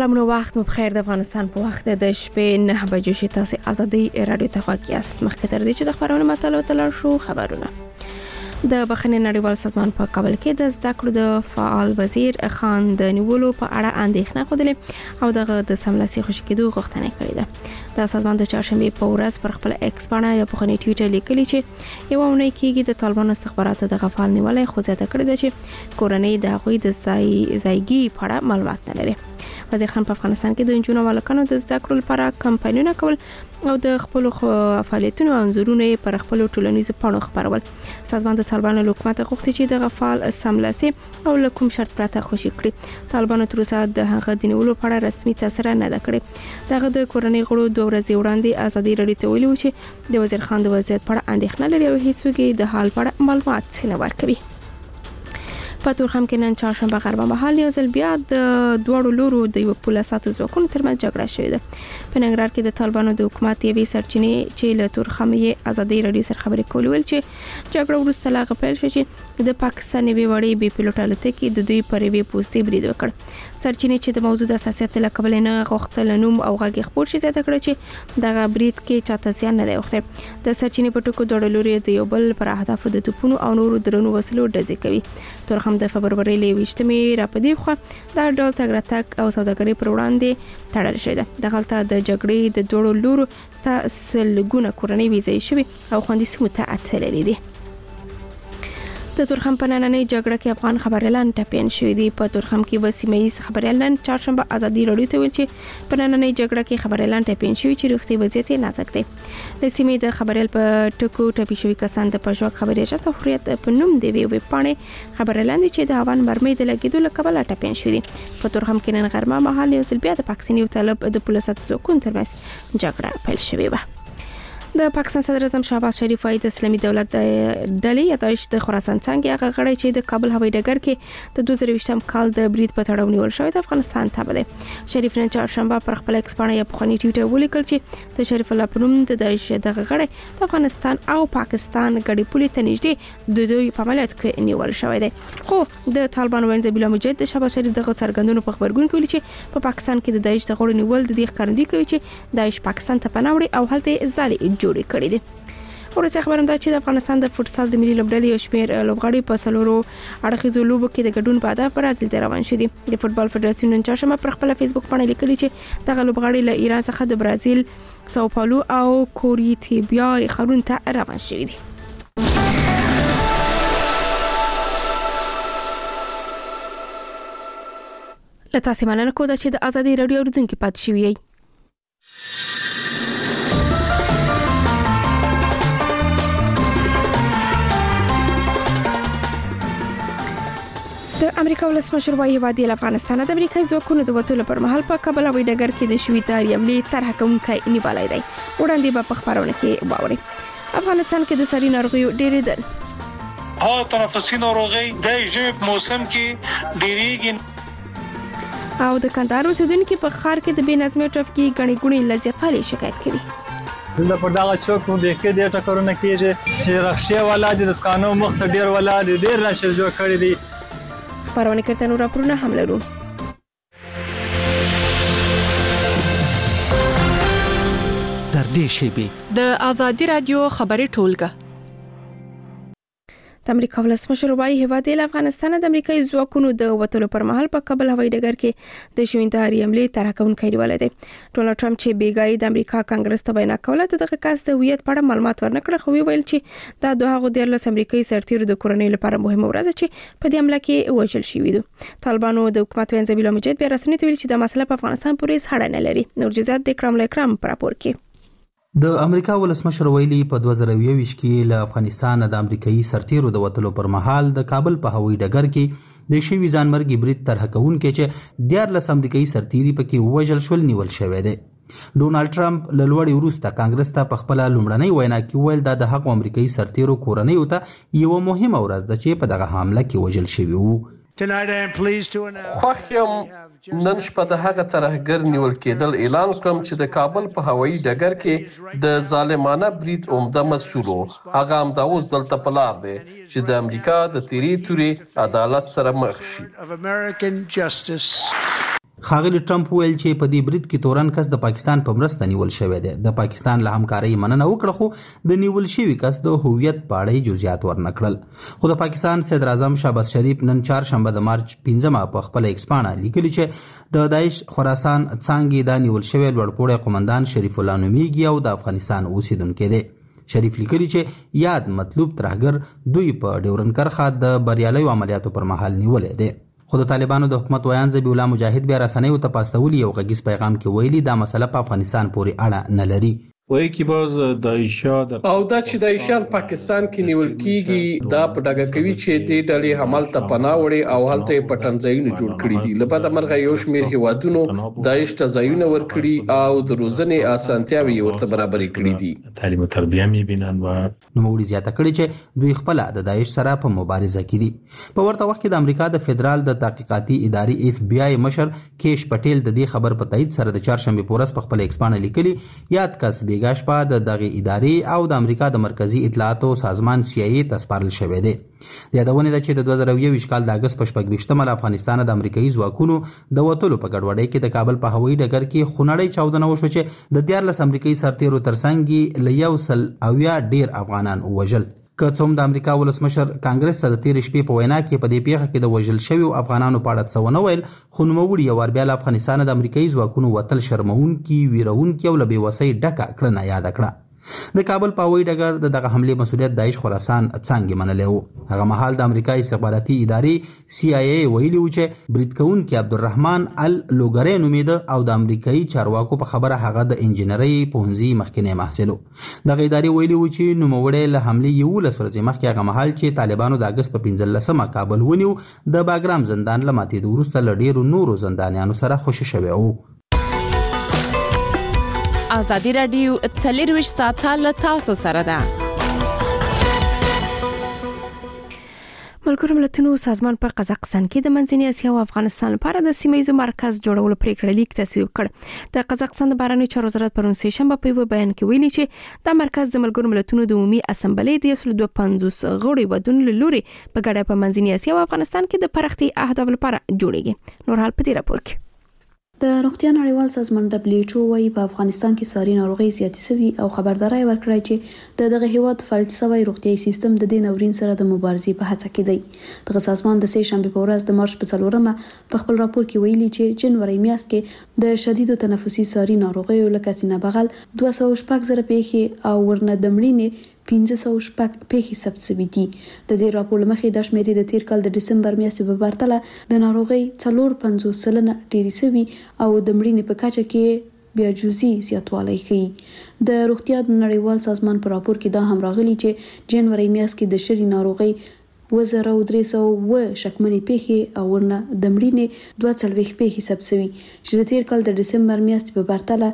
سلامونه وخت مو بخیر. د افغانستان په وخت د شپې 9 بجو چې تاسو ازادي رادیو ته غواړئ یاست. مخکې تر دې چې د خبرونو مطالعه تلل شو خبرونه. د بخښنې نړیوال سازمان په کابل کې د زده کړو د فعال وزیر خان د نیولو په اړه اندېښنه خوده او د سملاسي خوشی کېدو غوښتنه کړې ده. د سازمان د چهارشنبه په ورځ پر خپل ایکس باندې یا په خني ټویټر لیکلی چې یو اونۍ کېږي د طالبانو استخباراتو د غفال نیولې خو زیاته کړې ده چې کورنۍ د هغوی د ځایګي په اړه معلومات نه لري. وزیر خان په افغانستان کې د جنونو والکانو د زده کړو لپاره کمپاینونه کول او د خپل فعالیتونو انځورونه پر خپل ټولنیزو پاڼو خبرول. سازمان د طالبانو حکومت غوښتي چې د غفال سملاسي او لکم شرط پرته خوشي کړي. طالبانو تر اوسه د هغه د نیولو په اړه رسمي تفسیر نه ده کړې. دغه د کورنۍ غړو 2 ورځې وړاندې ازادي رادیو ته ویلي و چې د وزیر خان د وضعیت په اړه اندېښنه لري او هیڅوک د حال په اړه معلومات نه ورکوي. په تورخم کې نن چهارشنبه غربه مهال یو ځل بیا د دوړو لورو د یو پولیساتو ځواکونو ترمنځ جګړه شوې ده. په ننګرهار کې د طالبانو د حکومت یوې سرچینې چې له تورخمې ازادي رادیو سره خبرې کولې ویل چې جګړه وروسته لا غپل شو چې د پاکستان یوې وړې بي پيلوټ الوتکې د دوی پر یوې پوستې برید وکړ. سرچینې چې د موضوع د اساسیت له کبل نه غوښتل نوم او غږی خبر شي زیاته کړ چې دغه برید کې چاته ځان نه دی وخته. د سرچینې په ټکو دوړو لوري د یو بل پر اهداف د توپونو او نورو درنو وسلو ډزې کوي. تورخم د فبروري لويشتمې را پدې خو دا ډول تګراتک او سوداګري پر وړاندې تړل شوی ده. د غلطه د جګړې د دوړو لورو ته سلګونه کورنۍ ویزې شوی او خوندې سیمو ته اتللې دي. د تورخم په نننۍ جګړه کې افغان خبريالان ټاپین شوی دي. په تورخم کې وسیمه‌ایز خبريالان چهارشنبه ازادي رادیو ته ویل چې په نننۍ جګړه کې خبريالان ټاپین شوی چې روغتي وضعیت نازک دی. د سیمې د خبريال په ټکو ټاپی شوی کسان د پژواک خبري اجازه حریت په نوم دی وی پاڼې خبريالان دي چې د هوان مرمۍ د لګیدو لکبل ټاپین شوی دي. په تورخم کې نن غرمه مهال یو ځل بیا د پاکستاني طالب د پولیساتو ځواکونو ترمنځ جګړه پیل شوې و. د پاکستان صدر اعظم شهباز شریف وايي د اسلامي دولت د ډلې یادایش د خراسان څنګه هغه غړي چې د کابل هوایي ډګر کې د 2020م کال د برید په تړاو نیول شوی د افغانستان ته بده. شریف نن چهارشنبه پر خپل ایکس باندې په خني ټویټر ولیکل چې د شریف الله پنوم د داعش دغه غړي د افغانستان او پاکستان غړي پولیس ته نږدې د دوی په عملیات کې نیول شوی دی. خو د طالبان وینځ بلا مجاهد د شهباز شریف دغه څرګندونو په خبرګون کې ویلي چې په پاکستان کې د داعش د غړو نیول د دې ښکارندوی کوي چې داعش پاکستان ته پناوړي او هلته ځالې جوړې کړې دي. ورته خبرم دا چې د افغانستان د فوتسال د ملي لوبډلې یو شمېر لوبغاړي په سلورو اړخیزو لوبو کې د ګډون په هدف برازیل ته روان شدي. د فوتبال فدراسیون نن چهارشنبه پر خپل فیسبوک باندې لیکلي چې دغه لوبغاړي له ایران څخه د برازیل ساو پاولو او کوریتیبیا ښارونو ته روان شوي دي. له تاسو مننه کوم چې د ازادي رادیو اوریدونکو پاتې شوی یې. د امریکا ولسمشر وايي هیواد له افغانستان د امریکایي ځواکونو د وټولو پر مهال په کابل هوایي ډګر کې د شویتار حملې طرح کوونکی نیولای دی. وړاندې به په خبرونه کې واوري. افغانستان کې د ساري ناروغیو ډېرېدل ها تنفسي ناروغي د ژمي موسم کې ډېریږي او د کندهار اوسیدونکو په ښار کې د بې نظمۍ ټرافیکي ګڼې ګوڼې له زیاتوالي شکایت کوي. د پرداغه چوک مو د کې د ټکرونه کېږي چې رخصه ولادت د قانون مخ ته ډیر ولادت ډیر نشه جوړ کړی دي. خبرونه کړه نور راپورونه هم لرو. تر دې شیبې د ازادي رادیو خبري ټولګه. د امریکا ولسمشر وايي هیواد له افغانستان د امریکایي ځواکونو د وټولو پر مهال په کابل هوایي ډګر کې د شوینتاري حملې طرح کوونکی نیولای دی. ډونالد ټرمپ چې بیګای د امریکا کانګرس ته وینا کوله دغه کس د هویت په اړه معلومات ورنکړه خو ویل چې دا دوه هغه د امریکایي سرتیرو د کورنۍ لپاره مهمه ورځ چې په دې حمله کې وژل شوی دي. طالبانو د حکومت وینځ بلا مجاهد بیا رسمي ویل چې د مسله په افغانستان پورې هړه نه لري. نور جزئیات د کرام پر راپور کې. د امریکا ولسمشر ویلي په 2020 کې له افغانستان د امریکایي سرتیرو د وټلو پر مهال د کابل په هوایي ډګر کې د شوی ځانمرګي برید طرح کوونکی چې 14 امریکایي سرتیري پکې وژل شول نیول شوی دی. ډونالد ټرمپ له لوړې وروسته کانګرس ته په خپل لومړنۍ وینا کې ویل دا د حق امریکایي سرتیرو کورنۍ ته یو مهمه ورځ ده چې په دغه حمله کې وژل شوی وو. خوښ یم نن شپه د هغه ترهګر نیول کېدل اعلان کوم چې د کابل په هوایي ډګر کې د ظالمانه برید عمده مسؤل هغه هم دا اوس دلته په لار دی چې د امریکا د تیری توري عدالت سره مخ شي. ښاغلي ټرمپ ویل چې په دې برید کې تورن کس د پاکستان په مرسته نیول شوی دی. د پاکستان له همکارۍ مننه وکړه خو د نیول شوي کس د هویت په اړه جزئیات ورنکړل. خو د پاکستان صدر اعظم شهباز شریف نن چهارشنبه د مارچ 15 په خپل ایکس پاڼه لیکلي چې د داعش خراسان څانګې د نیول شوی لوړپوړی قومندان شریف الله نومیږي او د افغانستان اوسیدونکی دی. شریف لیکلي چې یاد مطلوب ترهګر دوی په ډیورن کرښه د بریالیو عملیاتو پر مهال نیولی دی. خو د طالبانو د حکومت ویان ذبیح الله مجاهد بیا رسنیو ته پاستولي یو غږیز پیغام کې ویلي دا مسله په افغانستان پورې اړه نه لري. وایي چې باز داعشیان او دا چې داعشیان پاکستان کې نیول کیږي دا په ډاګه کوي چې دې ډلې حمل ته پناه وړي او هلته په ټنځایونو جوړ کړي دي. لپاره مرغه یو شمېر هیوادونو داعش ته ځایونه ورکړي او د روزنې اسانتیاوي ورته برابرې کړې دي. تعلیم او تربیه میبینن و نوموړي زیاته کړې چې دوی خپل د داعش سره په مبارزه کې دي. په ورته وخت کې د امریکا د فدرال د تحقیقاتي ادارې FBI مشر کیش پټیل د دې خبر په تایید سره د چهارشنبه په ورځ په خپل ایکس پاڼه لیکلي یاد کس بیګا شپه د دغه ادارې او د امریکا د مرکزی اطلاعاتو سازمان CIA ته سپارل شوی دی. د یادونه ده چې د 2021 کال د اگست په 28 له افغانستان د امریکایي ځواکونو د وټلو په ګډوډۍ کې د کابل په هوایي ډګر کې خونړی چاودنه وشو چې د 14 امریکایي سرتیرو ترڅنګ له 100 ډیر افغانان وژل. که څوم د امریکا ولسمشر کانګرس د تیر شپې په وینا کې په دې پیښه کې د وژل شویو افغانانو په اړه څه ونه ویل، خو نوموړي یو وار بیا له افغانستان د امریکایي ځواکونو وتل شرمونکي، ویرونکي او له بېوسۍ ډکه کړنه یاد کړه. د کابل په هوایي ډګر د دغه حملې مسؤلیت داعش خراسان څانګې منلی و. هغه مهال د امریکا استخباراتي ادارې CIA ویلي و چې برید کوونکی عبدالرحمن اللوګری نومیده او د امریکایي چارواکو په خبره هغه د انجینرۍ پوهنځي مخکینی محصل و. دغه ادارې ویلي و چې نوموړی له حملې 11 ورځې مخکې هغه مهال چې طالبانو د اګست په 15 کابل ونیو د باګرام زندان له ماتېدو وروسته له ډېرو نورو زندانیانو سره خوشي شوی و. ازادي راډیو 24 ساعته له تاسو سره ده. ملګرو ملتونو سازمان په قزاقستان کې د منځنۍ اسیا او افغانستان لپاره د سیمه‌ییزو مرکز جوړولو پریکړه لیک تصویب کړ. د قزاقستان د بهرنیو چارو وزارت پرون سه شنبه په یو بیان کې ویلي چې دا مرکز د ملګرو ملتونو د عمومي اسامبلې د 152 غړي ودونو لوري په ګډه په منځنۍ اسیا او افغانستان کې د پرختي اهداف لپاره جوړیږي. نور حال په دې راپور کې د روغتیا نړیوال سازمان WHO وايي په افغانستان کې ساري ناروغي زیاتې شوي او خبرداري ورکړی چې دغه هیواد فلج شوی روغتيایي سیستم د دې ناورین سره د مبارزې په هڅه کې دی. دغه سازمان د سه شنبه په ورځ د مارچ په 4مه په خپل راپور کې ویلي چې جنوري میاشت کې د شدیدو تنفسي ساري ناروغیو لکه سینه بغل 200 زره پیښې او ورنه دمړینې 500 پیښې ثبت شوي دي. د دې راپور مخې د شمیرې د تیر کال د دسمبر میاشتې په پرتله د ناروغي 450% ډېری شوي او د مړینې په کچه کې بیا جزئی زیاتوالی ښیي. د روغتیا نړیوال سازمان په راپور کې دا هم راغلي چې جنوري میاشت کې د شری ناروغي 2300 شکمنې پیښې او ورنه د مړینې 42 پیښې ثبت شوي چې د تیر کال د دسمبر میاشتې په پرتله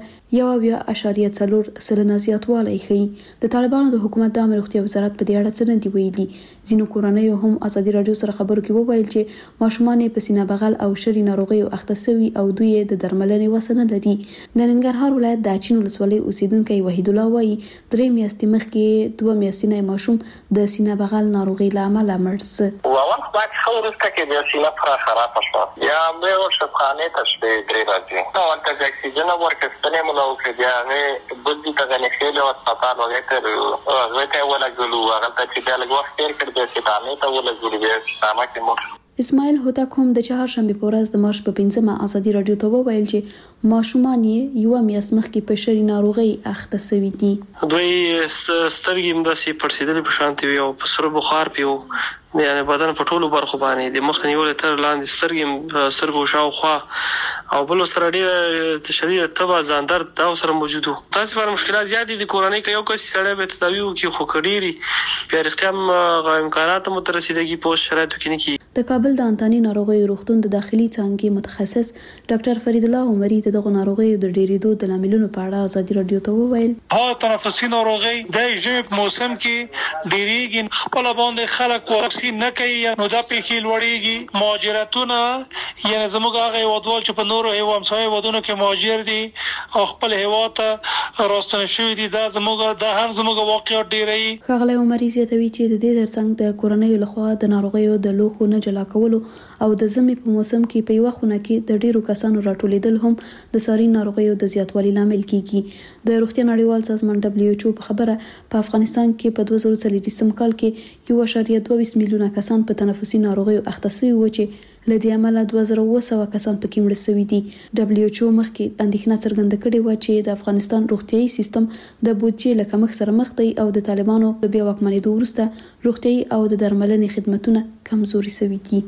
1.4 زیاتوالی ښیي. د طالبانو د حکومت د روغتیا وزارت په دې اړه څه نه دی ویلي. ځینو کورنیو هم ازادي راډیو سره خبرو کې وویل چې ماشومان په سینه بغل او شری ناروغیو اخته شوي او دوی د درملنې وس نه لري. د ننګرهار ولایت د اچین ولسوالۍ اوسیدونکي وحید الله وایي 3 میاشتې مخکې 2 میاشتې ماشوم د سینه بغل ناروغي له امله مرسته واوخ باید خورس کې د سینه پر خراب شو یا مې ورشفخانه ته شپې درې راځي نو ولته د اکسیجن ورکستنه ملو کې بیا بدی ته نه خېله او سپاټ وګټه وته ولا ګلو هغه ته چې د لګوخ تیر کړ د سپانه ته ولا ګلو بیا ساما کې مور اسماعیل هوتک هم د چهارشنبه په ورځ د مارچ په 15مه ازادي راډیو ته وویل چې ماشومان یې یو میاشت مخکې په شری ناروغي اخته شوي دي. دوی سترګې مداسي پرسیدلې په شانتي وي او په سر بخار پیو یعنی بدن په ټولو برخو باندې د مخ نیول تر لاندې سترګو شاوخوا او بل سره ډېر شدید تبه ځان درد دا سره موجود وو. تاسو پر مشکلات زیات دي کورنۍ کې یو کس سره به تداوی وکي خو کډيري په اړتیام امکانات مترسیدګي په شرایطو کې نه کی. د کابل د انتاني ناروغیو روغتون د داخلي څانګې متخصص ډاکټر فرید الله عمري د دغه ناروغیو د ډېرېدو د لاملونو په اړه ازادي راډیو ته وویل ها تنفسي ناروغي د ژمي په موسم کې ډېریږي خپل باندې خلک واکسین نه کوي نو دا پیښې لوړېږي. مهاجرتونه یعنی زموږ هغه هیوادوال چې په نورو همسایه هیوادونو کې مهاجر دي او خپل هیواد ته راستنه شوي دي دا هم زموږ واقعیت ډېروي. ښاغلی عمري زیاتوي چې د دې ترڅنګ د کورنیو لخوا د ناروغیو د لوښو نه جلا کولو او د زمي په موسم کې په یو خونه کې د ډیرو کسانو راټولیدل هم د ساري ناروغیو د زیاتوالي لامل کیږي. د روغتیا نړیوال سازمان WHO په خبره په افغانستان کې په 2023 کال کې 1.22 میلیونه کسان په تنفسي ناروغیو اخته شوي و چې لدی عمله 2200 کسان پکې مړه شوي دي. WHO مخکې اندېښنه څرګنده کړې و چې د افغانستان روغتيایي سیستم د بودجې له کمښت سره مخ دی او د طالبانو له بیا واکمنېدو وروسته روغتيایي او د درملنې خدماتونه کمزوري شوي دي.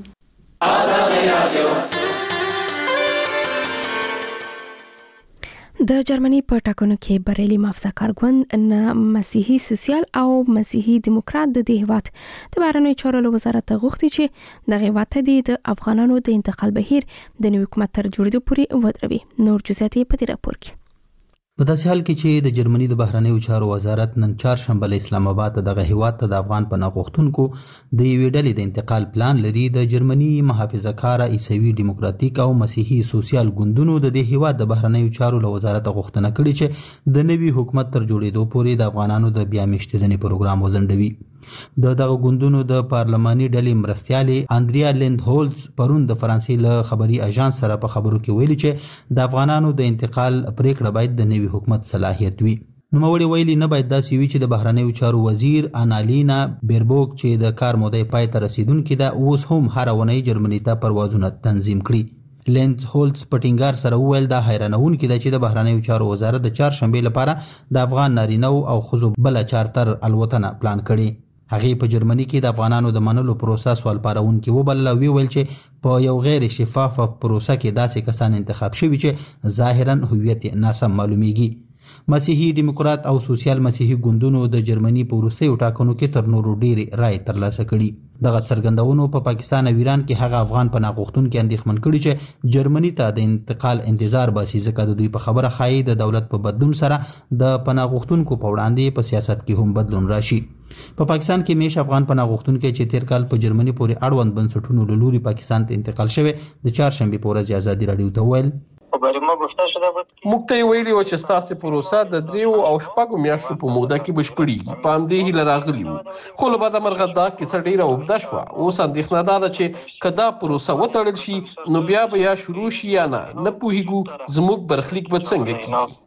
د جرمني په ټاکنو کې بریالي محافظه کارګوند نه مسیحي سوسیال او مسیحي دیموکرات د هیواد د بهرنیو چارو وزارت غوښتي چې د هیواد د افغانانو د انتقال بهیر د نوي حکومت تر جوړېدو پورې ودروي. نور جزئیات په دې راپور کې. په داسې حال کې چې د جرمني د بهرنیو چارو وزارت نن چهارشنبه له اسلام آباد دغه هیواد ته د افغان پناه غوښتونکو د یوې ډلې د انتقال پلان لري، د جرمني محافظه‌کاره عیسوي دیموکراتیک او مسیحي سوسیال ګوندونو د دې هیواد د بهرنیو چارو له وزارت غوښتنه کړې چې د نوي حکومت تر جوړېدو پورې د افغانانو د بیا میشتېدنې پروګرام وځنډوي. دغه ګوندونو د پارلماني ډلې مرستیالي اندریا لیندهولز پرون د فرانسې له خبري اژانس سره په خبرو کې ویلي چې د افغانانو د انتقال پریکړه باید د نوي حکومت صلاحیت وي. نوموړي ویلي نه باید داسې وي چې د بهرنیو چارو وزیر انالینا بیربوک چې د کار مودې پای ته رسیدونکې ده اوس هم هر اونۍ جرمني ته پروازونه تنظیم کړي. لیندهولز په ټینګار سره وویل دا حیرانونکې ده چې د بهرنیو چارو وزارت د چهارشنبې لپاره د افغان نارینه او ښځو بله چارتر الوتنه پلان کړي. هغې په جرمني کې د افغانانو د منلو پروسه سوال پارونکې وبلله او ویل چې په یو غیر شفافه پروسه کې داسې کسان انتخاب شوي چې ظاهرا هویت ناسم معلومیږي. مسیحي دیموکرات او سوسیال مسیحي ګوندونو د جرمني په وروستیو ټاکنو کې تر نورو ډېرې رایې ترلاسه کړي. دغه څرګندونو په پاکستان او ایران کې هغه افغان پناه غوښتونکي اندېښمن کړي چې جرمني ته د انتقال انتظار باسي، ځکه د دوی په خبره ښایي د دولت په بدلون سره د پناه غوښتونکو په وړاندې په سیاست کې هم بدلون راشي. په پاکستان کې میش افغان پناه غوښتونکي چې تیر کال په جرمني پورې اړوند بنسټونو له لوري پاکستان ته انتقال شوی د چهارشنبې په ورځ ازادي راډیو ته ویل موږ ته ویلي و چې ستاسو پروسه د 3 او 4 میاشتو په موده کې بشپړیږي. په همدې هیله راغلي وو، خو له بعده مرغه دا کیسه ډیره اوږده شوه. اوس اندېښنه دا ده چې که دا پروسه وتړل شي نو بیا به یا شروع شي یا نه پوهیږو زموږ برخلیک به څنګه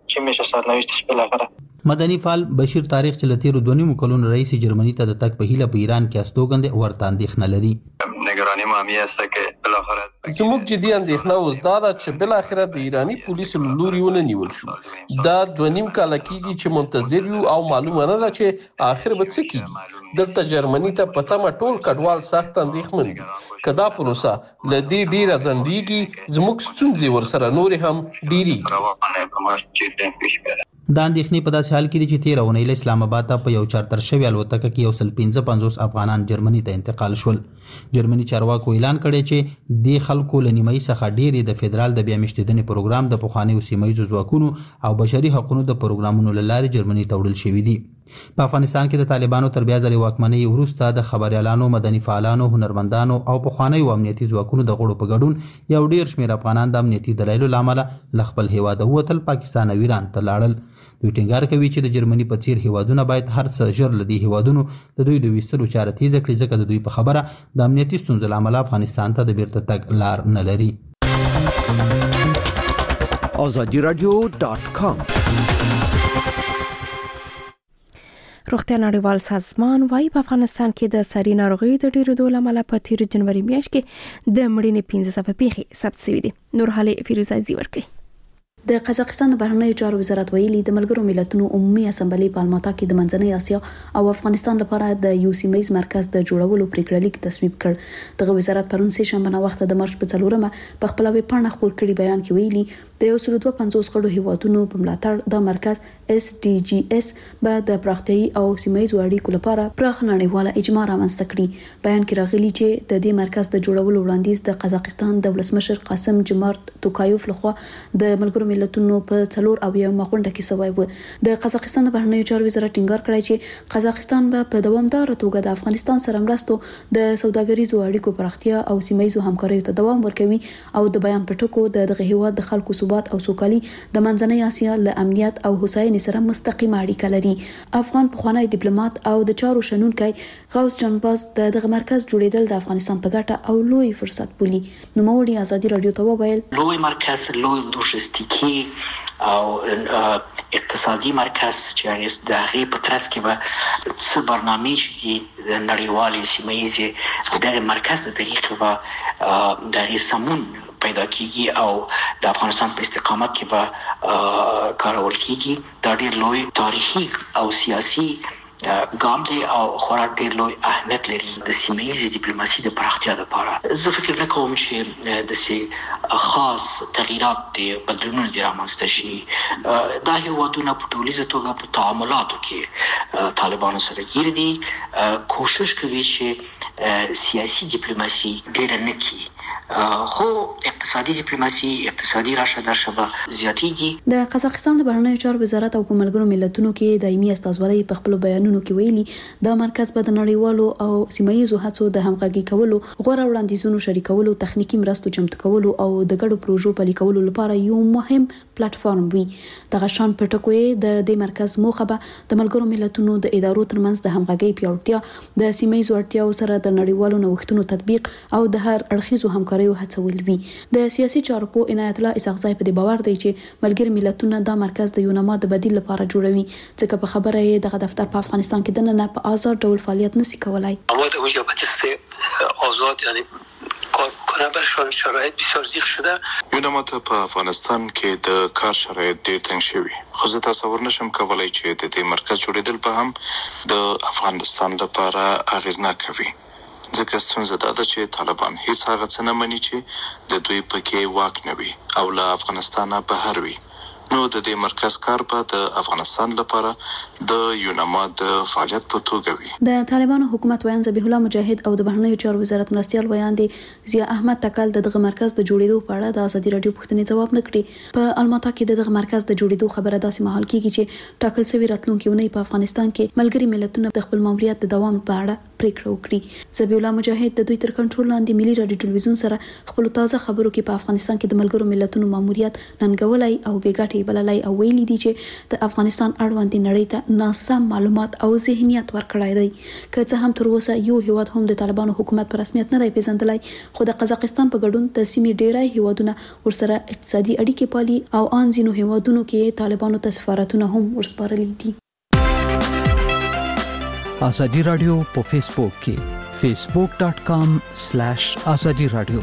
کیږي. مدني فعال بشیر تاریخ چې له تیرو 2 کلونو رئیس جرمني ته د تک په هیله په ایران کې استوګند ورته اندېښنه لري. نگرانی مامی است که بالاخره زموږ جدي اندېښنه اوس دا ده چې بالاخره د ایرانی پولیسو له لوري ونیول شو. دا 2.5 کاله کېږي چې منتظر یو او معلومه نه ده چې آخر به څه کېږي. دلته جرمني ته په تمه ټول کډوال سخت اندېښمن دي. که دا پروسه له دې ډیره ځنډیږي زموږ ستونزې ورسره نورې هم ډیریږي. دا اندېښنې په داسې حال کې دي چې 13 اونۍ له اسلام آباد ته په یو چارتر شوی الوتکه کې 155 افغانان جرمني ته انتقال شول. جرمني چارواکو اعلان کړی چې د خلکو له نیمایي څخه ډېری د فدرال د بیا میشتېدنې پروګرام د پخوانیو سیمه‌ییزو ځواکونو او بشري حقوقو د پروګرامونو له لارې جرمني ته وړل شوي دي. په افغانستان کې د طالبانو تر بیا ځلې واکمنۍ وروسته د خبريالانو، مدني فعالانو، هنرمندانو او پخوانیو امنیتي ځواکونو د غړو په ګډون یو ډیر شمېر افغانان د امنیتي دلایلو له امله له خپل هیواده ووتل پاکستان او ایران ته لاړل. دوی ټینګار کوي چې د جرمني په څیر هیوادونه باید هر څه ژر له دې هیوادونو د دوی د ویستلو چاره تیزه کړي، ځکه د دوی په خبره د امنیتي ستونزو له امله افغانستان ته د بیرته تګ لار نه لري. azadiradio.com روغتیا نړیوال سازمان وايي په افغانستان کې د ساري ناروغیو د ډېرېدو له امله په تیر جنوري میاشت کې د مړینې 15 پیښې ثبت شوې دي. نور حالي فیروزای ورکوي. د قزاقستان د بهرنیو چارو وزارت ویلي د ملګرو ملتونو عمومي اسمبلی په الماتا کې د منځنۍ اسیا او افغانستان لپاره د یو سیمه‌یز مرکز د جوړولو پریکړه لیک تصویب کړ. دغه وزارت پرون سه شنبه نه وخت د مارچ په 4مه په خپل ویب پاڼه خپور کړي بیان کې ویلي د 152 غړو هیوادونو په ملاتړ د مرکز SDGs به د پراختیايي او سیمه‌یز اړیکو لپاره پراخ نړیواله اجماع رامنځته کړي. بیان کې راغلي چې د دې مرکز د جوړولو وړاندیز د قزاقستان د ولسمشر قاسم جمارت توکایوف لخوا د ملګرو ملګرو ملتونو په 4 او یو مغونډه کې سوی و. د قزاقستان د بهرنیو چارو وزارت ټینګار کړی چې قزاقستان به په دوامدار توګه د افغانستان سره مرستو د سوداګریزو اړیکو پراختیا او سیمایي همکاریو ته دوام ورکوي او د بیان پټکو دغه هیواد د خلکو ثبات او سوکالي د منځنۍ اسیا له امنیت او هوساینې سره مستقیمه اړیکه لري. افغان پخوانی ډیپلوماټ او د چارو شنونکی غوث جانباز دغه مرکز جوړیدل د افغانستان په ګټه او لوی فرصت بولي. نو موړي ازادي رادیو ته وویل لوی مرکز لوی لوجستیکي او اقتصادي مرکز چې د هغې په ترڅ کې به څه برنامې چې د نړیوالې سیمه دغه مرکز د طریقې به د سمون پیدا کیږي او د افغانستان په استقامت کې به کارول کیږي. دا ډېر لوی تاریخي او سیاسي ګام دی او خورا ډېر لوی اهمیت لري د سیمه‌ییزې ډیپلوماسي د پراختیا لپاره. زه فکر نه کوم چې د سي خاص تغییرات دي بدلونونه دي رامنځته شي. دا هیوادونه په ټولیزه توګه په تعاملاتو کې طالبانو سره ګیر دي، کوشش کوي چې سیاسي ډیپلوماسي ډېره نه کړي، خو اقتصادي ډیپلوماسي اقتصادي راشه درشه به زیاتېږي. د قزاقستان د بهرنیو چارو وزارت او په ملګرو ملتونو کې دایمي استازولۍ په خپل بیانونو کې ویلي دا مرکز به د نړیوالو او سیمایي هڅو د همغږي کولو، غوړه وړاندیزونو شریکولو، تخنیکی مرستو چمتو کولو او د ګډو پروژو پلي کولو لپاره یو مهم پلیټ فارم وي. دغه شان پټکوي د دې مرکز موخه به د ملګرو ملتونو د ادارو ترمنځ د همغږي پیاوړتیا، د سیمایي اړتیاو سره د نړیوالو نوښتونو تطبیق او د هر اړخیزو همکاریو هڅول وي. د سیاسي چارو په عنایت الله اسحاقزی په دې باور دی چې ملګری ملتونه دا مرکز د یونما د بدیل لپاره جوړوي، ځکه په خبره یې دغه دفتر په افغانستان کې د نه په آزاد ډول فعالیت نشي کولای. اما در اونجا بحث آزاد یعنی کار کنه برشان شرایط بسیار زیغ شده. یونما ته په افغانستان کې د کار شرایط ډېر تنګ شوي، خو زه تصور نشم کولای چې د دې مرکز جوړېدل به هم د افغانستان لپاره اغېزناک وي، ځکه ستونزه دا ده چې طالبان هیڅ هغه څه نه مني چې د دوی پکې واک نه وي او له افغانستانه بهر وي. نو د دې مرکز کار به د افغانستان لپاره د یونما د فعالیت په توګه وي. د طالبانو حکومت ویان ذبیح الله مجاهد او د بهرنیو چارو وزارت مرستیال ویان دي ضیا احمد تکل دغه مرکز د جوړېدو په اړه د ازادي رادیو پوښتنې ځواب نکړي. په الماتا کې دغه مرکز د جوړېدو خبره داسې مهال کیږي چې ټاکل شوی راتلونکي ونې په افغانستان کې ملګری ملتونه د خپل ماموریت د دوام په اړه پریکړه وکړي. ذبیح الله مجاهد د دوی تر کنټرول لاندې ملي رادیو ټلویزیون سره خپل تازه خبرو کې په افغانستان کې د ملګرو ملتونو ماموریت ننګولای او بیګټي بللای او ویلي دي چې د افغانستان اړوند نړۍ ته ناسم معلومات او ذهنیت ورکړای دی. که څه هم تر اوسه یو هیواد هم د طالبانو حکومت په رسمیت نه دی پیژندلای، خو د قزاقستان په ګډون د سیمې ډیری هیوادونه ورسره اقتصادي اړیکې پالي او ان ځینو هیوادونو کې طالبانو ته سفارتونه هم ورسپارلي دي. ازادي رادیو په فیسبوک کې facebook.com/azadi radio.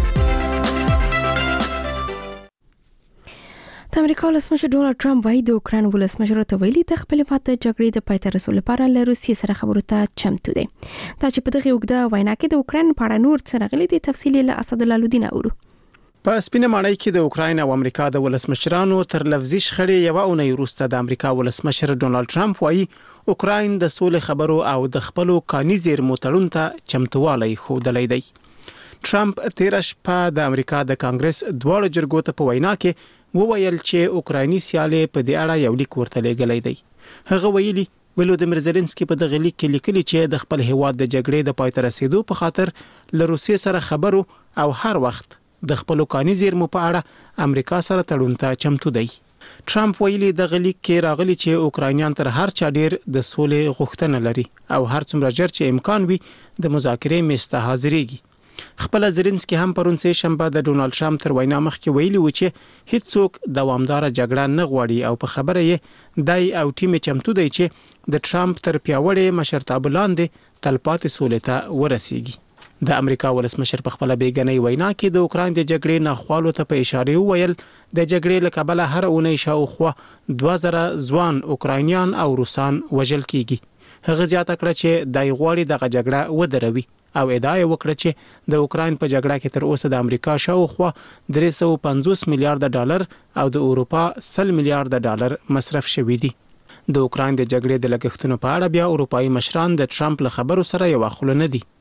د امریکا ولسمشر ډونالد ټرمپ وايي د اوکران ولسمشر ته ویلي د خپل پات جګړې د پای ته رسولو لپاره له روسیې سره خبرو ته چمتو دي. دا چې په دغه وګړه وینا کې د اوکران په اړه نور څه راغلي دي تفصیل له اسد الله لودین اورو. په سپینه ماڼۍ کې د اوکراین او امریکا د ولسمشرانو تر لفظي شخړې یو اونۍ وروسته د امریکا ولسمشر ډونالد ټرمپ وايي اوکراین د سولې خبرو او د خپل کاني زیرمو تړون ته چمتووالی ښودلی دی. ټرمپ تیر شپه د امریکا د کانګرس دواړو جرګو ته په وینا کې وویل چې اوکرایني سیالي په دې اړه یو لیک ورته لېږلی دی. هغه ویلي ولودیمیر زيلنسکي په دغه لیک کې لیکلي چې د خپل هیواد د جګړې د پای ته رسیدو په خاطر له روسیې سره خبرو او هر وخت د خپل کاني زیرمو په اړه امریکا سره تړون ته چمتو دی. ټرمپ ویلي د غلیک کې راغلي چې اوکراینیان تر هر چا ډیر د سولې غوښتنه لري او هر څومره ژر چې امکان وي د مذاکرې میز ته حاضرېږي. خپل زيلنسکي هم پرون سه شنبه د ډونالد ټرمپ تر وینا مخکې ویلي و چې هیڅوک دوامدار جګړه نه غواړي او په خبره یې دای او ټیم چمتو دی چې د ټرمپ تر پیاوړې مشرتابه لاندې تلپاتې سولې ته ورسیږي. د امریکا ولسمشر په خپل بیګنۍ وینا کې د اوکراین د جګړې ناخوالو ته په اشاره وویل د جګړې له کبله هر اونۍ شاوخوا 2000 ځوان اوکراینیان او روسان وژل کیږي. هغه زیاته کړه چې دای غواړي دغه جګړه ودروي او ادعا وکړه چې د اوکراین په جګړه کې تر اوسه د امریکا شاوخوا 350 میلیارډ ډالر او د اروپا 100 میلیارډ ډالر مصرف شوي دي. د اوکراین د جګړې د لګښتونو په اړه بیا اروپایي مشران د ټرمپ له خبرو سره یو خل نه دي.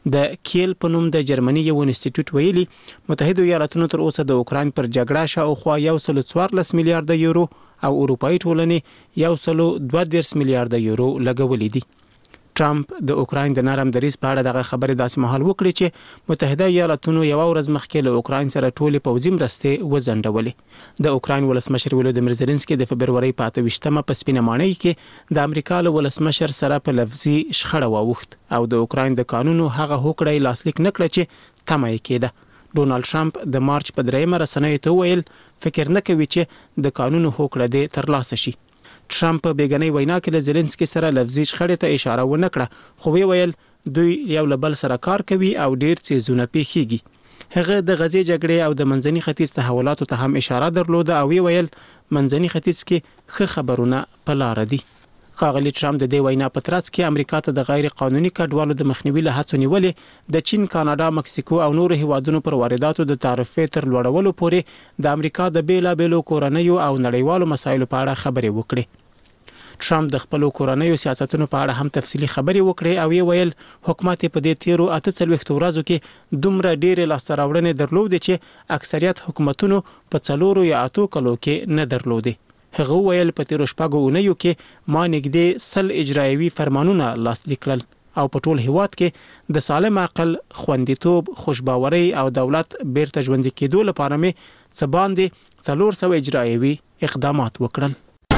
د کیل په نوم د جرمني یو انسټیټیوټ ویلي متحده ایالاتونو تر اوسه د اوکراین پر جګړه شاوخوا 114 میلیارډ یورو او اروپאי ټولنې 132 میلیارډ یورو لګولې دي. ټرمپ د اوکراین د نرم دریځ په اړه دغه خبرې داسې مهال وکړي چې متحده ایالاتونو یو ورځ مخکې له اوکراین سره ټولې پوځي مرستې وځنډولې. د اوکراین ولسمشر ولودیمیر زيلنسکي د فبرवरी 28مه په سپینه ماڼۍ کې د امریکا له ولسمشر سره په لفظي شخړه واوښت او د اوکراین د قانونو هغه هوکړه لاسلیک نکړه چې تمه یې کېده. ډونالد ټرمپ د مارچ په 3مه رسنیو ته ویل فکر نه کوي چې د قانونو هوکړه دې ترلاسه شي. ټرمپ په بیګنۍ وینا کې له زيلنسکي سره لفظي شخړې ته اشاره ونه کړه خو ویل دوی یو له بل سره کار کوي او ډیر څه پیښیږي. هغه د غزې جګړې او د منځني ختیځ تحولاتو ته هم اشاره درلوده او ویل منځني ختیځ کې ښه خبرونه په لار دي. ښاغلي ټرمپ د دې وینا په ترڅ کې امریکا ته د غیر قانوني کډوالو د مخنیوي له هڅو نیولې د چین، کاناډا، مکسیکو او نورو هیوادونو پر وارداتو د تعرفې تر لوړولو پورې د امریکا د بیلابېلو کورنیو او نړیوالو مسایلو په اړه خبرې وکړي. ټرمپ د خپل کورنیو سیاستونو په اړه هم تفصیلی خبرې وکړې او ویل حکومت په دې تیرو 48 ورځو کې دومره ډېر لاسته راوړنې درلودې چې اکثریت حکومتونو په 4 یا 8 کلو کې نه درلودې. هغه ویل په تیرو شپږو اونیو کې ما نږدې 100 اجرایوي فرمانونه لاسلیک کړل او په ټول هیواد کې د سالم عقل، خوندیتوب، خوشباوري او دولت بیرته ژوندي کېدو لپاره مې څه باندې 400 اجرایوي اقدامات وکړل.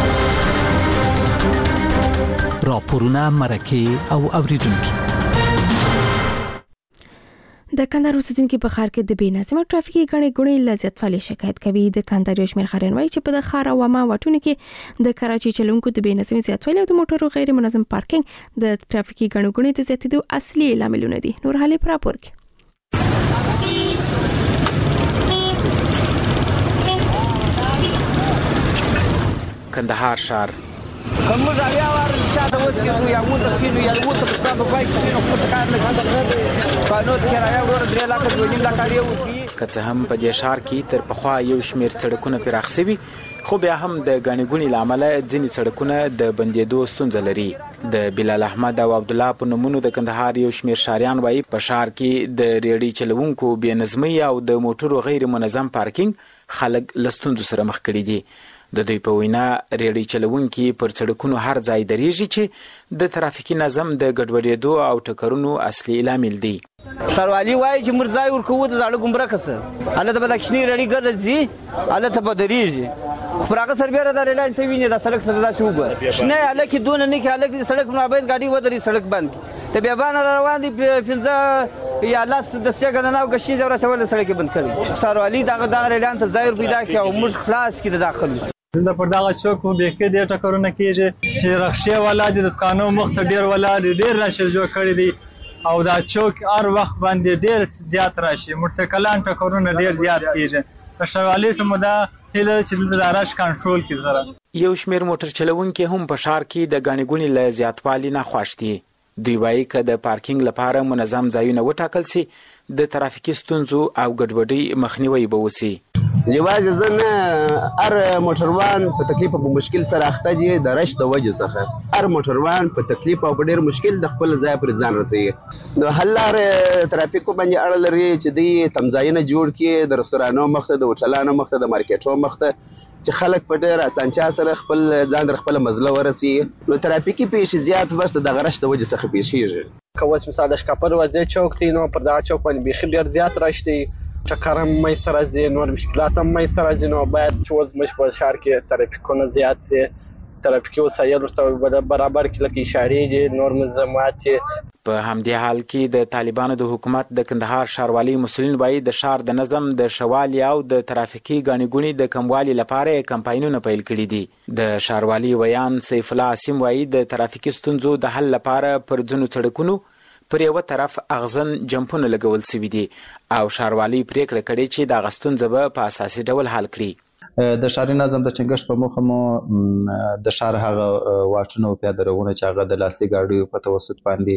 راپورونه، مرکه او اوریدونکو. د کندهار اوسیدونکو په ښار کې د بې نظمه ټرافیکي ګڼې ګوڼې له زیاتوالي شکایت کوي. د کندهار یو شمېر ښاریان وایي چې په د ښار او عامه واټونو کې د کراچي چلونکو د بې نظمۍ زیاتوالی او د موټرو غیر منظم پارکینګ د ټرافیکي ګڼې ګوڼې د زیاتېدو اصلي لاملونه دي. نور حالې په راپور کې. کندهار ښار کومه ځای واره شاته وځي یا موږ ته کینو یا موږ ته په پای کې نو په کار نه قانون کرایه ورور 3 لک 2 لک لري کڅ هم په دې ښار کې تر پخوا یو شمیر سړکونه پراخ شوي خو بیا هم د غاڼې ګونې لامل ځینې سړکونه د بندېدو ستونزه لري. د بلال احمد او عبد الله په نومونو د کندهار یو شمیر ښاریان وایي په ښار کې د ریړۍ چلوونکو بې نظمۍ او د موټرو غیر منظم پارکینګ خلک له ستونزو سره مخ کړي دي. د دوی په وینا ریړۍ چلوونکي پر سړکونو هر ځای درېږي چې د ترافیکي نظم د ګډوډېدو او ټکرونو اصلي لامل دی. ښاروالي وایي چې موږ ځای ورکوو د زاړه ګمرک څخه هلته به د کوچنۍ ریړۍ ګرځي هلته به درېږي خو پر هغه سربیره د ریل ته ویني د سړک سره داسې وګوره شنه هلکې دونه نه کې هلک د سړک نه باید ګاډي ودرېږي سړک بند کړي د بیابانه را روان دي 15 یا 10 غننه او غشي ځوره سوال سړک بند کړي. ښاروالي دغه ریلان ته ځای ور پیدا کړي او موږ خلاص کړي د داخلو د پر دغه چوک به کې ډېر ټکرونه کېږي چې رخصه والا د قانون مخ ته ډېر والا ډېر راشي جوړ کړی دی او دا چوک هر وخت باندې ډېر زیات راشي موټرسایکلان ټکرونه ډېر زیات کېږي. د شوالي سمدا هله چې د راش کنټرول کړي سره. یو شمیر موټر چلوونکي هم په ښار کې د غاڼې ګونې له زیاتوالي نه خوښ دي. دوی وایي چې د پارکینګ لپاره منظم ځایونه وټاکل شي د ترافیکي ستونزو او ګډوډۍ مخنیوي به وشي. یوازې زه نه هر موټروان په تکلیف او مشکل سره اخته دي د رش د وجې څخه هر موټروان په تکلیف او په ډېر مشکل د خپل ځای پر ځان رسوي. نو حل لارې ترافیکو باندې اړه لري چې دوی تمځایونه جوړ کړي د رستورانو مخ ته د هوټلانو مخ ته د مارکیټونو مخ ته چې خلک په ډېر اسانتیا سره خپل ځان در خپل مزله ورسي. نو ترافیکي پیښې زیات بس د رش د وجې څخه پیښیږي. که اوس مثال د شکاپر وځي چوک دی نو پر دغه چوک باندې بیخي ډېر زیات رش دی ټکر هم میسره ځي نور مشکلات هم میسره ځي. نو باید چې اوس موږ په ښار کې ترافیکونه زیات سي ترافیکي وسایل ورته برابر کړي لکه اشارې دي نور ملزمات. په همدې حال کې د طالبانو د حکومت د کندهار ښاروالي مسؤلین وایي د ښار د نظم د شوالي او د ترافیکي غاڼې ګونې د کموالي لپاره کمپاینونه پیل کړي دي. د ښاروالي ویان سیف الله عاصم وایي د ترافیکي ستونزو د حل لپاره پر ځینو سړکونو پر یو طرف اغزن جمپونه لګول شوي دي او ښاروالي پریکړه کړې چې د غستونځ به په اساسي ډول حل کړي. د ښاري نظم د ټینګښت په موخه مو د ښار هغه واټونه او پیاده روونه چې هغه د لاسي ګاډیو په توسط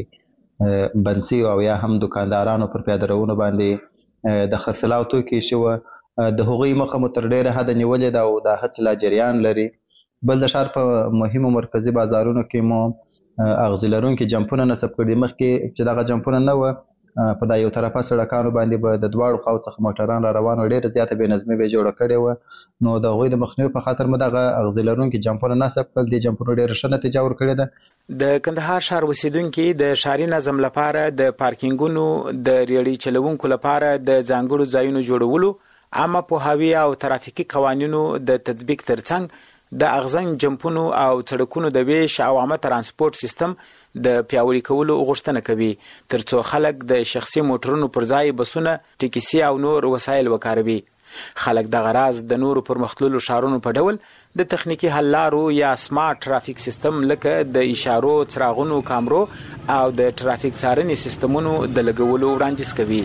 باندې بند شوي او یا هم دکاندارانو پر پیاده روونو باندې د خرڅلاو توکي شوه د هغوی مخه مو تر ډېره حده نیولې ده او دا هڅې لا جریان لري. بل د ښار په مهمو مرکزي بازارونو کې مو اغزي لرونکي جمپونه نصب کړي. مخکې چې دغه جمپونه نه وه په دا یو طرفه سړکانو باندې به د دواړو خواو څخه موټران را روان وو، ډېره زیاته بې نظمي به یې جوړه کړې وه. نو د هغوی د مخنیوي په خاطر مو دغه اغزي لرونکي جمپونه نصب کړل. دې جمپونو ډېره ښه نتیجه ورکړې ده. د کندهار ښار اوسیدونکي د ښاري نظم لپاره د پارکینګونو د ریړۍ چلوونکو لپاره د ځانګړو ځایونو جوړولو، عامه پوهاوي او ترافیکي قوانینو د تطبیق ترڅنګ د اغزن جمپونو او سړکونو د ویش او عامه ترانسپورت سیستم د پیاوړي کولو غوښتنه کوي، ترڅو خلک د شخصي موټرونو پر ځای بسونه، ټیکسي او نور وسایل وکاروي. خلک دغه راز د نورو پرمختللو ښارونو په ډول د تخنیکي حل لارو یا سمارټ ترافیک سیستم لکه د اشارو، څراغونو، کامرو او د ترافیک څارنې سیستمونو د لګولو وړاندیز کوي.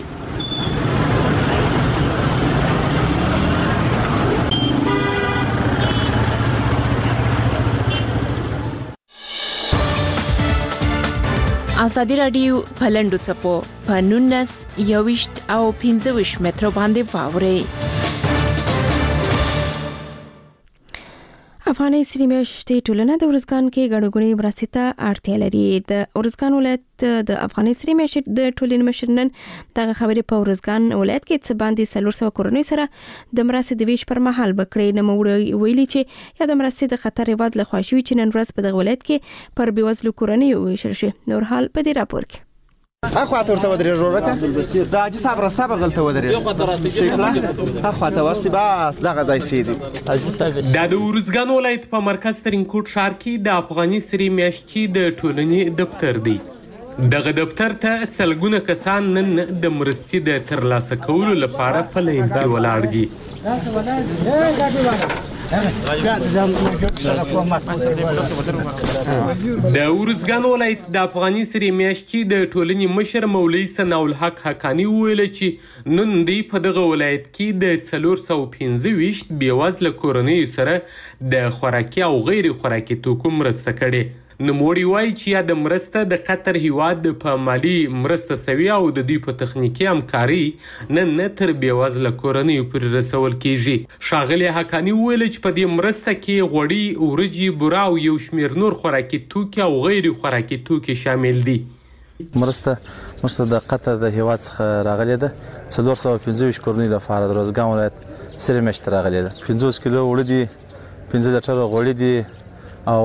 ازادي راډیو په لنډو څپو په 19 21 او 25 متر باندې واوري. افغاني سري میاشتې ټولنه د ورزګان کې ګډوګړي مرستې ته اړتیا لري. د ورزګان ولایت د افغاني سري میاشتې د ټولنې مشر نن دغه خبرې په ورزګان ولایت کې څه باندې 400 کورنۍ سره د مرستې د ویش پر مهال بکړې. نوموړي ویلي چې یا د مرستې د خطر هیواد له خواشوي چې نن ورځ په دغه ولایت کې پر بیوزلو کورنۍ ویشل شي. نور حال په دې راپور کې اخواته ورته ودرې جوړه دا حاجي صاحب راسته بغلته ودرې اخواته ورسي بس دغه ځای سیدي. دا د ورزګان ولایت په مرکز ترینکوټ ښار کې د افغاني سري میاشتې د ټولنې دفتر دی. دغه دفتر ته سلګونه کسان نن د مرستې د ترلاسه کولو لپاره په لاین کې ولاړ دي. د ورزګان ولایت د افغاني سري میاشتې د ټولنې مشر مولوي ثناء الحق حقانی وویل چې نن دوی په دغه ولایت کې د 425 بېوزله کورنیو سره د خوراکي او غیر خوراکي توکو مرسته کړې. نوموړي وایي چې یا د مرسته د قطر هیواد په مالی مرسته سوي او د دوی په تخنیکي همکاري نن نه تر بېوزله کورنیو پورې رسول کیږي. ښاغلي حقاني وویل چې په دې مرسته کې غوړي، وریجې، بوره او یو شمېر نور خوراکي توکي او غیر خوراکي توکي شامل دي. مرسته د قطر د هیواد څخه راغلې ده. 425 کورنۍ لپاره د روزګان ولایت سري میاشتې راغلې ده. 50 کیلو وړه دي، 15 لیټره غوړي دي او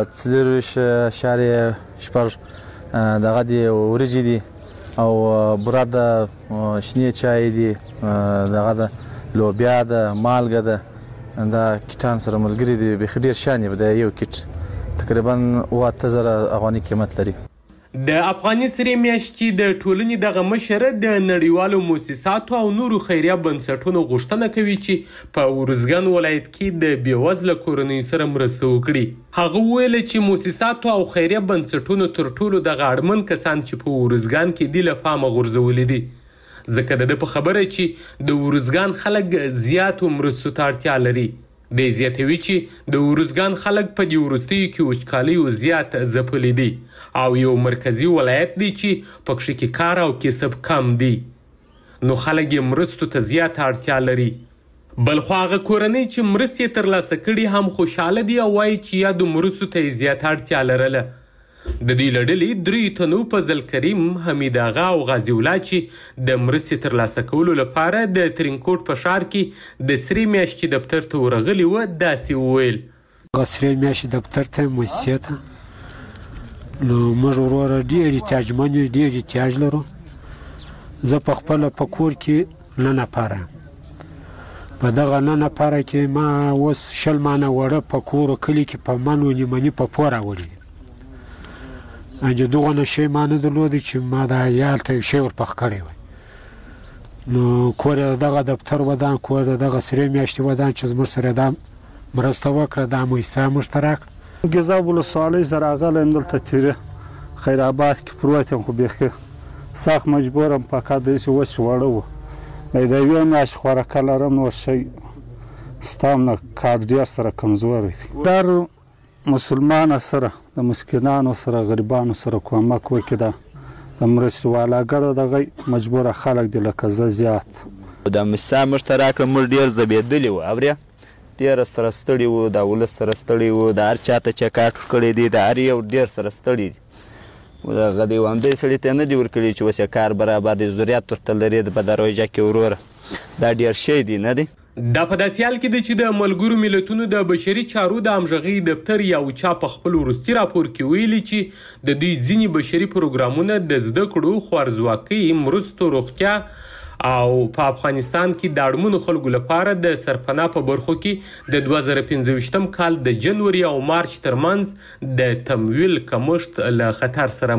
4.6 دغه دي وریجې دي او بوره ده، شنې چای دي، دغه ده لوبیا ده، مالګه ده. دا کیټان سره ملګري دي، بیخي ډېر شان دی. د یو کیټ تقریبا 8000 افغاني قیمت لري. د افغاني سري میاشتې د ټولنې دغه مشر د نړیوالو مؤسساتو او نورو خیریه بنسټونو غوښتنه کوي چې په ورزګان ولایت کې د بېوزله کورنیو سره مرسته وکړي. هغه وویل چې مؤسساتو او خیریه بنسټونو تر ټولو دغه اړمن کسان چې په ورزګان کې دي له پامه غورځولي دي، ځکه د ده په خبره چې د ورزګان خلک زیاتو مرستو ته اړتیا لري. دی زیاتوي چې د ورزګان خلک په دې وروستیو کې وچکالیو زیات ځپلي دي او یو مرکزي ولایت دی چې پکښې کې کار او کسب کم دی، نو خلک یې مرستو ته زیاته اړتیا لري. بلخو هغه کورنۍ چې مرستې ترلاسه کړي هم خوشحاله دي او وایي چې یا د مرستو ته یې زیاته اړتیا لرله. د دې له ډلې 3 تنو فضل کریم، حمید آغا او غازي الله چې د مرستې ترلاسه کولو لپاره د ترینکوټ په ښار کې د سري میاشتې دفتر ته ورغلي وه، داسې وویل: سري میاشتې دفتر ته مؤسسې ته نو موږ وروره ډېر احتیاجمن یو، ډېر احتیاج لرو. زه په خپله په کور کې 9 نفره په دغه 9 نفره کې ما اوس 20 مانه وړه په کور و کلي کې په من و نیمني په پور راوړي. دغه نه شی ما نه درلودی چې ما د عیال ته یو شی ورپخ کړی وی. نو کور یې دغه دفتر ودان، کور د دغه سري میاشتې ودان چې زموږ سره دا مرسته وکړه، دا مؤسسه موږ ته راکړه. ګیزاب ولسوالۍ زه راغلی یم دلته تیره خیر آباد کې پروت یم، خو بیخي سخت مجبور یم. فقط داسې وچ واړه وو، د یوې میاشتې خوراکه لرم، نور شی ستا هم نه کار ډېر سره کمزوری دی. در مسلمانو سره د مسکینانو سره غریبانو سره کومک وکړي. د مرستې والاګرو دغه مجبوره خلک دي لکه زه زیات. دا مؤسسه موږ ته راکړه، موږ ډېر ځبېدلي وو، اورې ډېر سره ستړي وو، د ولس سره ستړي وو، د هر چا ته چې کاټ کړی دی، د هر یو ډېر سره ستړي دي. هغه د یو همدې سړي ته نه دي ورکړي چې اوس یې کار برابر دی ضرورت ورته لري په دا روژه کې وروره دا ډېر شی دی نه دی. دا په داسې حال کې دی چې د ملګرو ملتونو د بشري چارو د همغږۍ دفتر یو چا په خپل وروستي راپور کې ویلي چې د دوی ځینې بشري پروګرامونه د زده کړو، خوارځواکۍ، مرستو، روغتیا او په افغانستان کې د اړمنو خلکو لپاره د سرپناه په برخو کې د 2015 کال د جنوري او مارچ ترمنځ د تمویل کمښت له خطر سره